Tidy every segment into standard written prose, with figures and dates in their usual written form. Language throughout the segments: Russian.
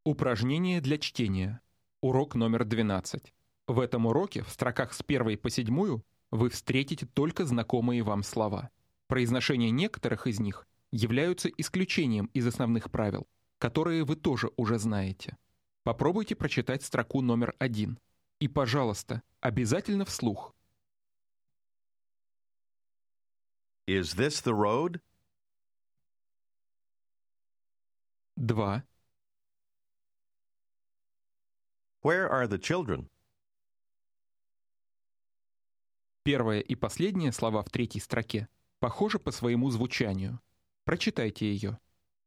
Упражнение для чтения. Урок номер 12. В этом уроке в строках с 1 по 7 вы встретите только знакомые вам слова. Произношение некоторых из них являются исключением из основных правил, которые вы тоже уже знаете. Попробуйте прочитать строку номер 1. И, пожалуйста, обязательно вслух. Is this the road? 2. Where are the children? Первое и последнее слова в третьей строке похожи по своему звучанию. Прочитайте ее.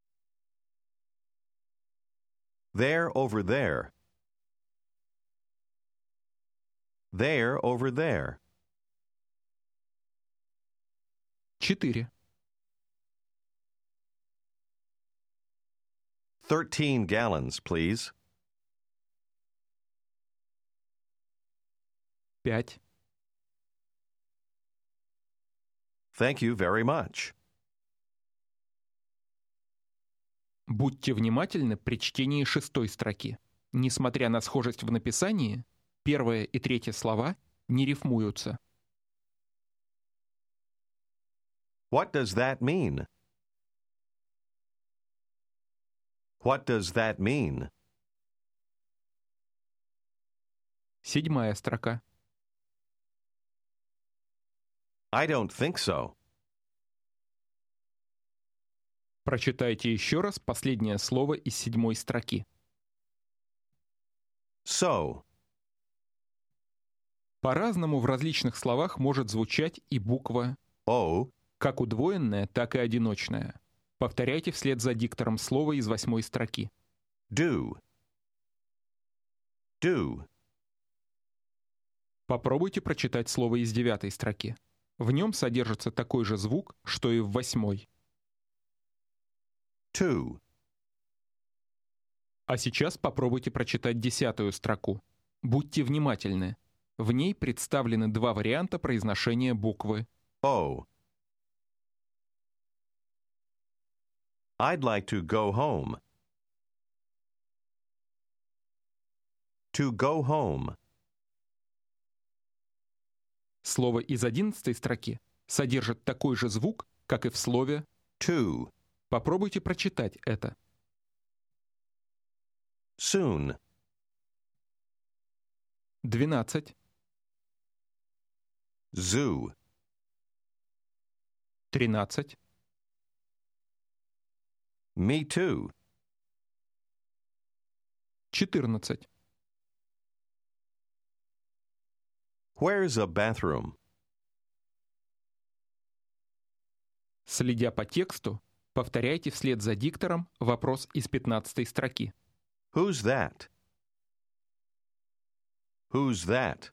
They're over there. They're over there. 4. 13 gallons, please. 5. Thank you very much. Будьте внимательны при чтении шестой строки. Несмотря на схожесть в написании, первое и третье слова не рифмуются. What does that mean? What does that mean? Седьмая строка. I don't think so. Прочитайте еще раз последнее слово из седьмой строки. So. По-разному в различных словах может звучать и буква O. как удвоенная, так и одиночная. Повторяйте вслед за диктором слова из 8 строки. Do. Do. Попробуйте прочитать слово из 9 строки. В нем содержится такой же звук, что и в 8. Two. А сейчас попробуйте прочитать 10 строку. Будьте внимательны. В ней представлены два варианта произношения буквы O. I'd like to go home. To go home. Слово из 11 строки содержит такой же звук, как и в слове To. Попробуйте прочитать это. Soon. 12. Zoo. 13. Me too. 14. Where's a bathroom? Следя по тексту, повторяйте вслед за диктором вопрос из 15 строки. Who's that? Who's that?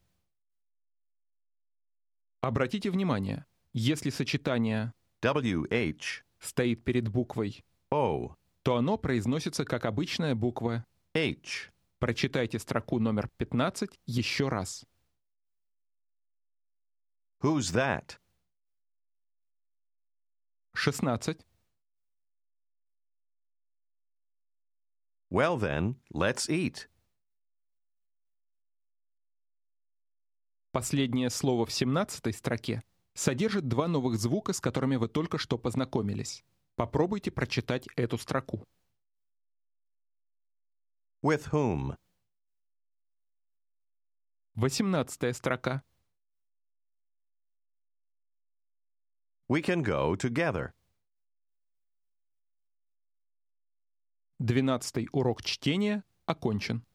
Обратите внимание, если сочетание WH. стоит перед буквой O. то оно произносится как обычная буква. H. Прочитайте строку номер 15 еще раз. Who's that? 16. Well then, let's eat. Последнее слово в 17 строке содержит два новых звука, с которыми вы только что познакомились. Попробуйте прочитать эту строку. With whom? 18 строка. We can go together. 12 урок чтения окончен.